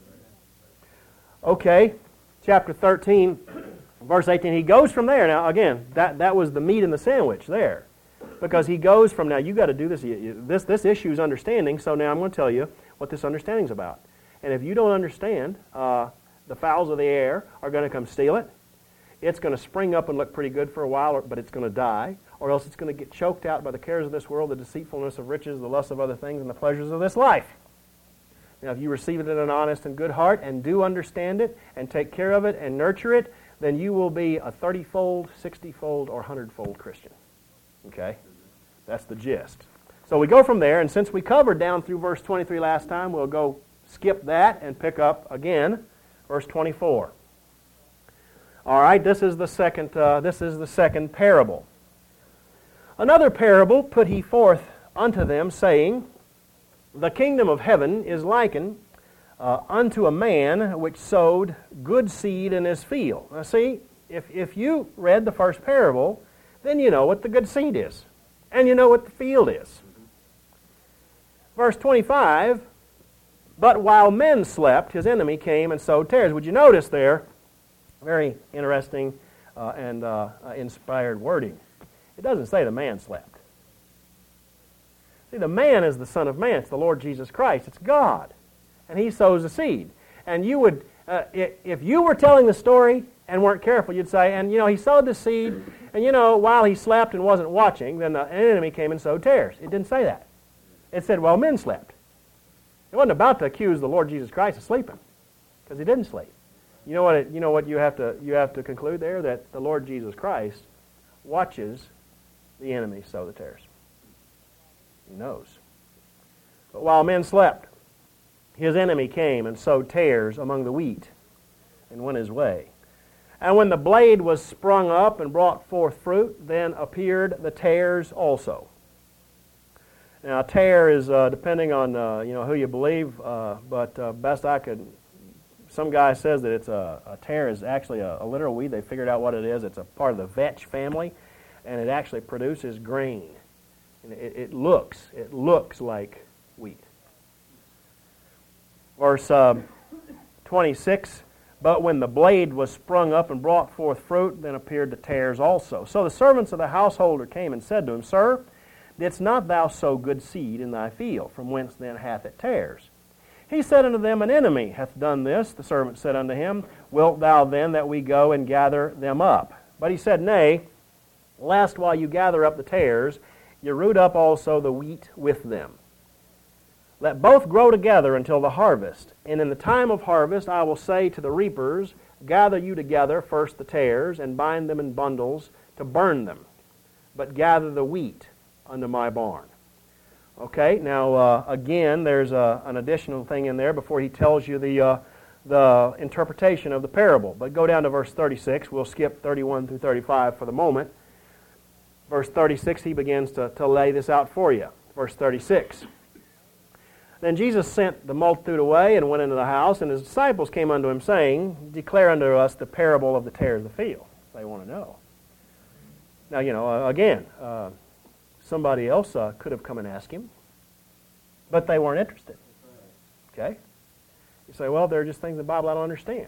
Okay, chapter thirteen, verse eighteen, he goes from there. Now, again, that, that was the meat in the sandwich there. Because he goes from, now, you got to do this. This, this issue is understanding, so now I'm going to tell you what this understanding is about. And if you don't understand, uh, the fowls of the air are going to come steal it. It's going to spring up and look pretty good for a while, but it's going to die. Or else it's going to get choked out by the cares of this world, the deceitfulness of riches, the lust of other things, and the pleasures of this life. Now, if you receive it in an honest and good heart and do understand it and take care of it and nurture it, then you will be a thirty-fold, sixty-fold, or one hundred-fold Christian. Okay? That's the gist. So we go from there, and since we covered down through verse twenty-three last time, we'll go skip that and pick up again verse twenty-four. All right, this is the second, uh, this is the second parable. Another parable put he forth unto them, saying, the kingdom of heaven is likened uh, unto a man which sowed good seed in his field. Now see, if, if you read the first parable, then you know what the good seed is. And you know what the field is. Verse twenty-five, but while men slept, his enemy came and sowed tares. Would you notice there, very interesting uh, and uh, uh, inspired wording. It doesn't say the man slept. See, the man is the Son of Man. It's the Lord Jesus Christ. It's God. And he sows the seed. And you would, uh, if you were telling the story and weren't careful, you'd say, and you know, he sowed the seed, and you know, while he slept and wasn't watching, then the enemy came and sowed tares. It didn't say that. It said, while men slept. It wasn't about to accuse the Lord Jesus Christ of sleeping, because he didn't sleep. You know what? It, you know what you have to you have to conclude there, that the Lord Jesus Christ watches the enemy sow the tares. He knows. But while men slept, his enemy came and sowed tares among the wheat, and went his way. And when the blade was sprung up and brought forth fruit, then appeared the tares also. Now, a tare is uh, depending on uh, you know who you believe, uh, but uh, best I could. Some guy says that it's a, a tare is actually a, a literal weed. They figured out what it is. It's a part of the vetch family, and it actually produces grain. And it, it looks it looks like wheat. Verse uh, twenty-six. But when the blade was sprung up and brought forth fruit, then appeared the tares also. So the servants of the householder came and said to him, Sir, didst not thou sow good seed in thy field? From whence then hath it tares? He said unto them, An enemy hath done this. The servant said unto him, Wilt thou then that we go and gather them up? But he said, Nay, lest while you gather up the tares, you root up also the wheat with them. Let both grow together until the harvest. And in the time of harvest I will say to the reapers, Gather you together first the tares, and bind them in bundles to burn them. But gather the wheat unto my barn. Okay, now uh, again, there's a, an additional thing in there before he tells you the, uh, the interpretation of the parable. But go down to verse thirty-six. We'll skip thirty-one through thirty-five for the moment. Verse thirty-six, he begins to, to lay this out for you. Verse thirty-six. Then Jesus sent the multitude away and went into the house, and his disciples came unto him, saying, Declare unto us the parable of the tares of the field. They want to know. Now, you know, uh, again, uh, somebody else uh, could have come and asked him, but they weren't interested. Okay? You say, well, there are just things in the Bible I don't understand.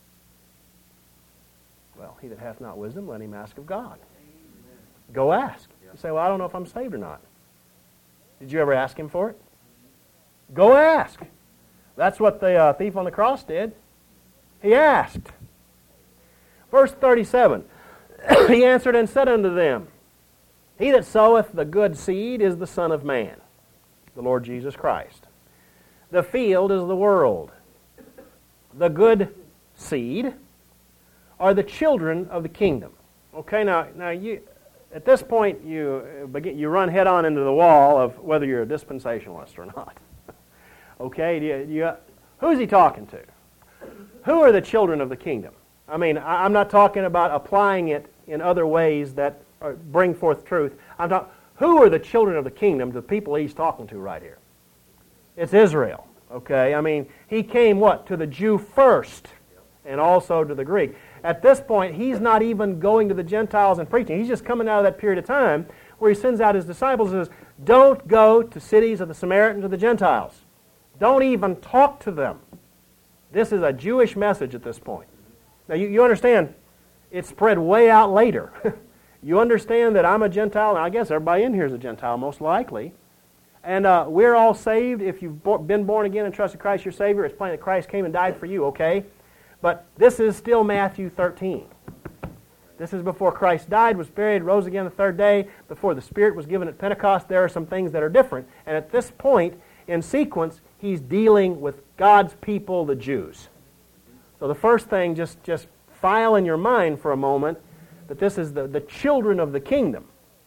Well, he that hath not wisdom, let him ask of God. Go ask. You say, well, I don't know if I'm saved or not. Did you ever ask him for it? Go ask. That's what the uh, thief on the cross did. He asked. Verse thirty-seven, he answered and said unto them, He that soweth the good seed is the Son of Man, the Lord Jesus Christ. The field is the world. The good seed are the children of the kingdom. Okay, now, now you, at this point, you begin, you run head on into the wall of whether you're a dispensationalist or not. Okay, do you, do you, who's he talking to? Who are the children of the kingdom? I mean, I, I'm not talking about applying it in other ways that are, bring forth truth. I'm talking, who are the children of the kingdom, the people he's talking to right here? It's Israel. Okay, I mean, he came what? To the Jew first, and also to the Greek. At this point, he's not even going to the Gentiles and preaching. He's just coming out of that period of time where he sends out his disciples and says, don't go to cities of the Samaritans or the Gentiles. Don't even talk to them. This is a Jewish message at this point. Now, you, you understand, it spread way out later. You understand that I'm a Gentile, and I guess everybody in here is a Gentile, most likely. And uh, we're all saved. If you've bo- been born again and trusted Christ your Savior, it's plain that Christ came and died for you, okay? But this is still Matthew thirteen. This is before Christ died, was buried, rose again the third day, before the Spirit was given at Pentecost. There are some things that are different. And at this point, in sequence, he's dealing with God's people, the Jews. So the first thing, just, just file in your mind for a moment that this is the, the children of the kingdom.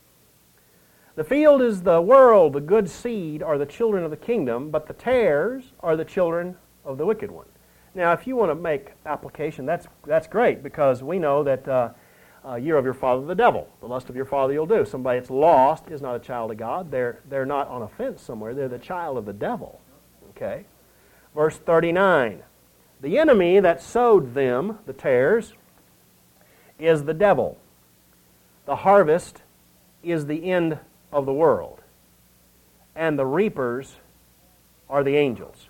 The field is the world, the good seed are the children of the kingdom, but the tares are the children of the wicked one. Now, if you want to make application, that's that's great, because we know that uh, uh, you're of your father the devil. The lust of your father you'll do. Somebody that's lost is not a child of God. They're, they're not on a fence somewhere. They're the child of the devil. Okay? Verse thirty-nine. The enemy that sowed them, the tares, is the devil. The harvest is the end of the world, and the reapers are the angels.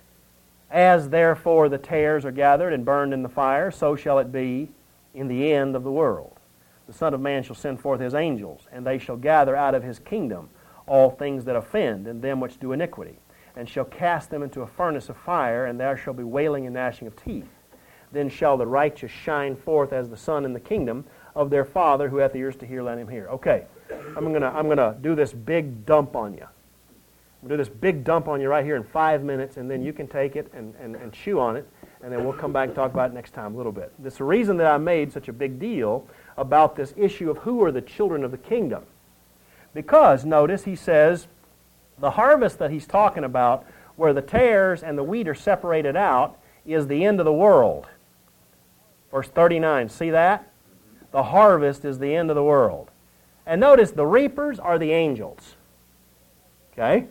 As therefore the tares are gathered and burned in the fire, so shall it be in the end of the world. The Son of Man shall send forth his angels, and they shall gather out of his kingdom all things that offend, and them which do iniquity, and shall cast them into a furnace of fire, and there shall be wailing and gnashing of teeth. Then shall the righteous shine forth as the sun in the kingdom of their Father, who hath ears to hear, let him hear. Okay. I'm gonna I'm gonna do this big dump on you. We'll do this big dump on you right here in five minutes, and then you can take it and, and, and chew on it, and then we'll come back and talk about it next time a little bit. This is the reason that I made such a big deal about this issue of who are the children of the kingdom. Because, notice, he says, the harvest that he's talking about, where the tares and the wheat are separated out, is the end of the world. Verse thirty-nine, see that? The harvest is the end of the world. And notice, the reapers are the angels. Okay?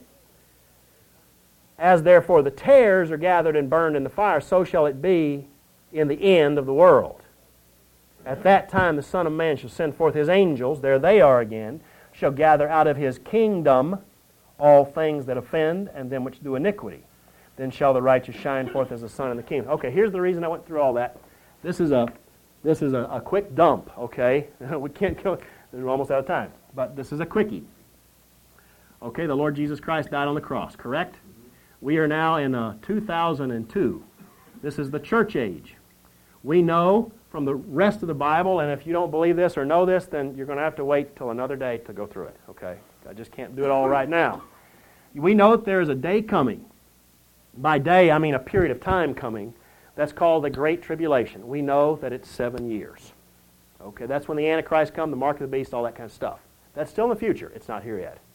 As therefore the tares are gathered and burned in the fire, so shall it be in the end of the world. At that time the Son of Man shall send forth his angels, there they are again, shall gather out of his kingdom all things that offend, and them which do iniquity. Then shall the righteous shine forth as the sun in the kingdom. Okay, here's the reason I went through all that. This is a this is a, a quick dump, okay? We can't go... We're almost out of time, but this is a quickie. Okay, the Lord Jesus Christ died on the cross, correct? We are now in uh, two thousand two. This is the church age. We know from the rest of the Bible, and if you don't believe this or know this, then you're going to have to wait till another day to go through it, okay? I just can't do it all right now. We know that there is a day coming. By day, I mean a period of time coming. That's called the Great Tribulation. We know that it's seven years. Okay, that's when the Antichrist comes, the mark of the beast, all that kind of stuff. That's still in the future. It's not here yet.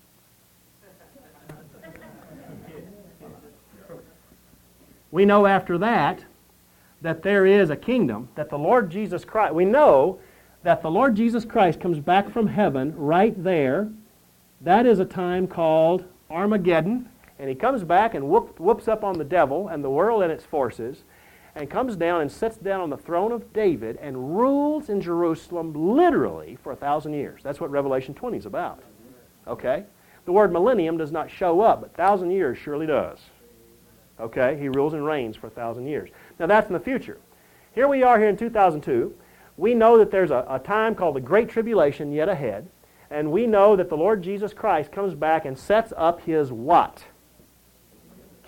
We know after that that there is a kingdom, that the Lord Jesus Christ, we know that the Lord Jesus Christ comes back from heaven right there. That is a time called Armageddon, and he comes back and whoop, whoops up on the devil and the world and its forces, and comes down and sits down on the throne of David and rules in Jerusalem literally for a thousand years. That's what Revelation twenty is about. Okay? The word millennium does not show up, but thousand years surely does. Okay? He rules and reigns for a thousand years. Now that's in the future. Here we are here in two thousand two. We know that there's a, a time called the Great Tribulation yet ahead, and we know that the Lord Jesus Christ comes back and sets up his what?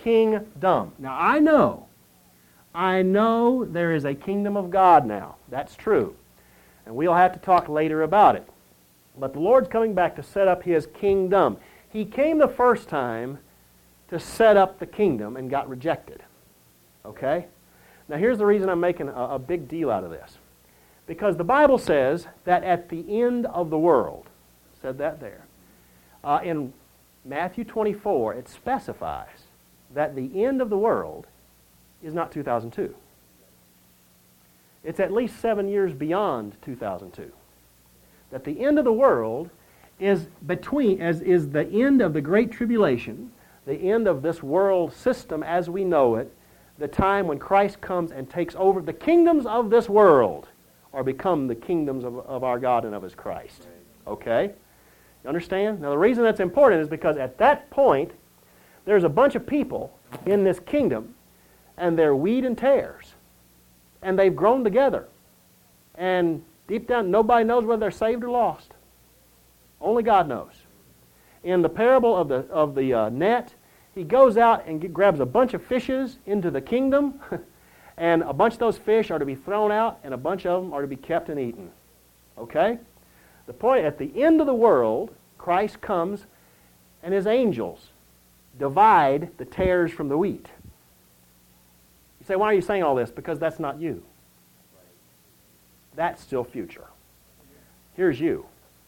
kingdom. Now I know, I know there is a kingdom of God now. That's true. And we'll have to talk later about it. But the Lord's coming back to set up His kingdom. He came the first time to set up the kingdom and got rejected. Okay? Now here's the reason I'm making a, a big deal out of this. Because the Bible says that at the end of the world, said that there, uh, in Matthew twenty-four, it specifies that the end of the world is not two thousand two. It's at least seven years beyond two thousand two. That the end of the world is between, as is the end of the Great Tribulation, the end of this world system as we know it, the time when Christ comes and takes over. The kingdoms of this world are become the kingdoms of, of our God and of His Christ. Okay? You understand? Now the reason that's important is because at that point, there's a bunch of people in this kingdom, and they're wheat and tares. And they've grown together. And deep down, nobody knows whether they're saved or lost. Only God knows. In the parable of the, of the uh, net, He goes out and get, grabs a bunch of fishes into the kingdom, and a bunch of those fish are to be thrown out, and a bunch of them are to be kept and eaten. Okay? The point, at the end of the world, Christ comes, and His angels divide the tares from the wheat. You say, why are you saying all this? Because that's not you. That's still future. Here's you.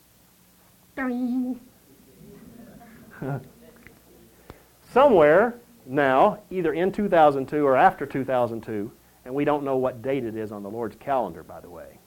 Somewhere now, either in two thousand two or after two thousand two, and we don't know what date it is on the Lord's calendar, by the way,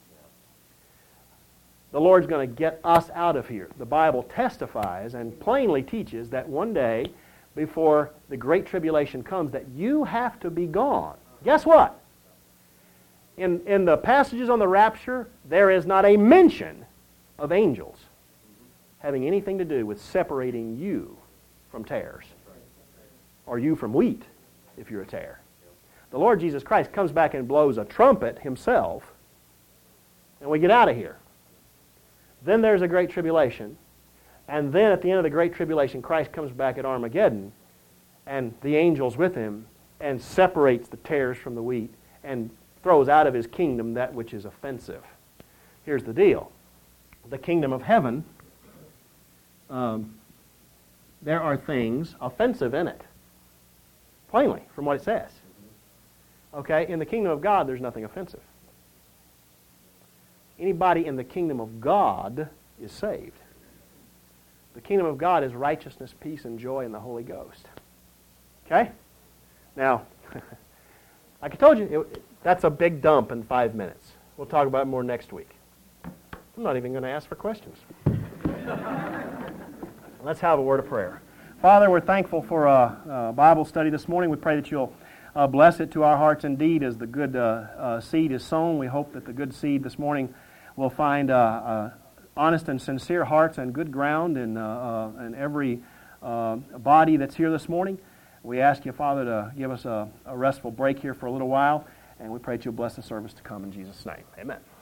the Lord's going to get us out of here. The Bible testifies and plainly teaches that one day, before the Great Tribulation comes, that you have to be gone. Guess what? In, in the passages on the rapture, there is not a mention of angels having anything to do with separating you from tares, or you from wheat, if you're a tare. The Lord Jesus Christ comes back and blows a trumpet Himself, and we get out of here. Then there's a great tribulation, and then at the end of the great tribulation, Christ comes back at Armageddon, and the angels with Him, and separates the tares from the wheat, and throws out of His kingdom that which is offensive. Here's the deal. The kingdom of heaven, um, there are things offensive in it. Plainly, from what it says. Okay, in the kingdom of God, there's nothing offensive. Anybody in the kingdom of God is saved. The kingdom of God is righteousness, peace, and joy in the Holy Ghost. Okay? Now, like I told you, it, that's a big dump in five minutes. We'll talk about it more next week. I'm not even going to ask for questions. Let's have a word of prayer. Father, we're thankful for a, a Bible study this morning. We pray that you'll uh, bless it to our hearts indeed as the good uh, uh, seed is sown. We hope that the good seed this morning will find uh, uh, honest and sincere hearts and good ground in, uh, uh, in every uh, body that's here this morning. We ask you, Father, to give us a, a restful break here for a little while, and we pray that you'll bless the service to come in Jesus' name. Amen.